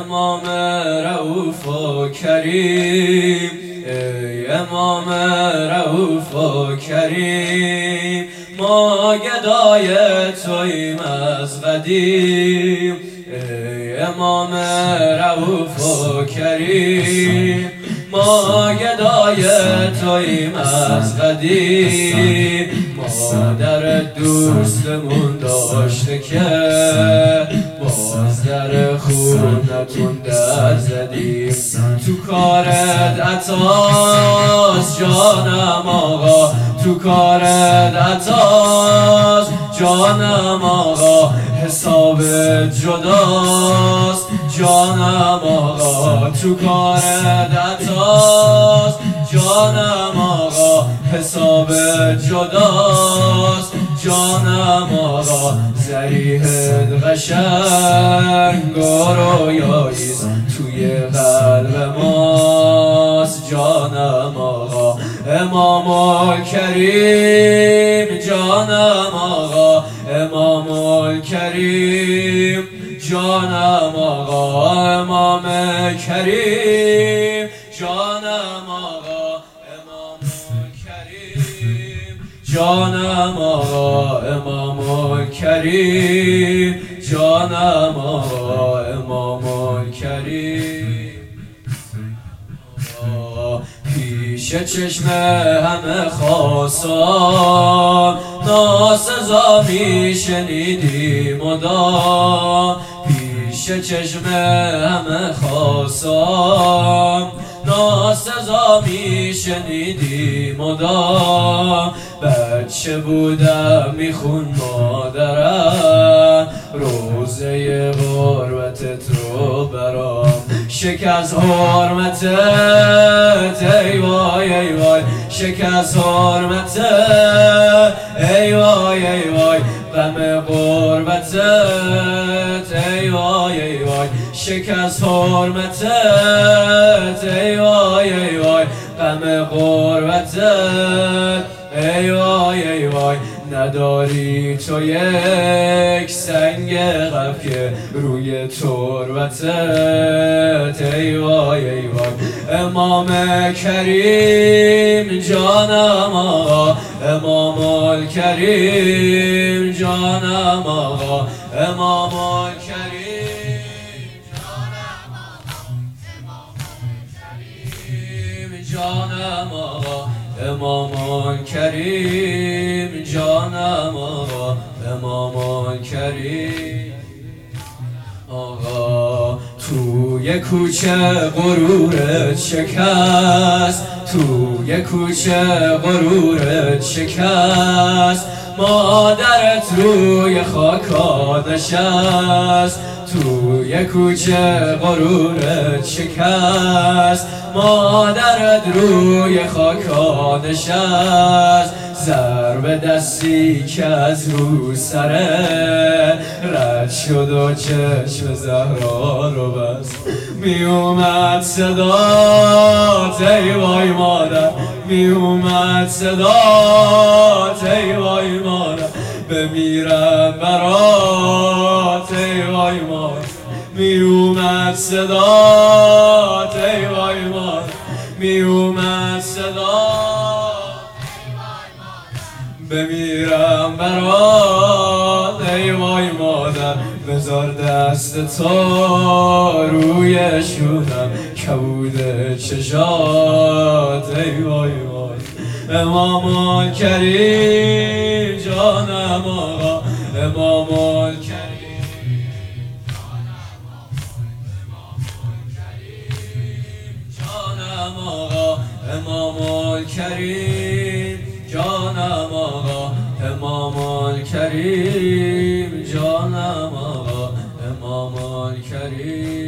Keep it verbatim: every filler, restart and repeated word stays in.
امام رؤوف و کریم، ای امام رؤوف و کریم، ما گدای توییم از قدیم. ای امام رؤوف و کریم، ما گدای توییم از قدیم. مادر دوستمون داشته که باز در خونتون در زدیم. تو کارت عطاست جانم آقا، تو کارت عطاست جانم آقا، حساب جداست جانم آقا، تو کارت عطاست جانم آقا، حساب جداست جانم آقا. ذریحت قشنگ و رویاییست توی قلب ماست جانم آقا. امام الکریم جانم آقا، امام الکریم جانم آقا، امام کریم جانم آقا، امام کریم جانم آقا، امام کریم جانم آقا، امام کریم. پیش چشم همه خاصان ناسزا می شنیدیم مدام، پیش چشم همه خاصان ناسزا می شنیدیم مدام. بچه بودم میخون مادرم روزه غربتت رو برام، شکست حرمتت ای وای ای وای، شکست حرمتت ای وای ای وای، غم غربتت ای وای ای وای، شکست حرمتت ای وای ای وای، غم غربتت ای وای ای وای. نداری تو یک سنگ غم که روی تربتت ای وای ای وای. امام کریم جانم آقا، امام الکریم جانم آقا، امام الکریم جانم آقا، امام الکریم جانم آقا، امام کریم جانم آقا، امام کریم آقا. توی کوچه غرورت شکست، توی کوچه غرورت شکست، مادرت روی خاکا نشست. توی کوچه غرورت شکست، مادرت روی خاکا نشست. ضرب دستی که از رو سره رد شد و چشم زهرا رو بست، می اومد صدات ای وای مادر، می اومد صدات ای وای مادر، بمیرم برات ای وای مادر، می اومد صدات ای وای مادر، می اومد صدات بمیرم برات ای وای مادر. بذار دست تو روی شونم کبود چشات ای وای مادر. امام کریم جانم آقا، امام کریم جانم آقا، امام کریم جانم آقا، امام کریم جانم آقا، امام کریم.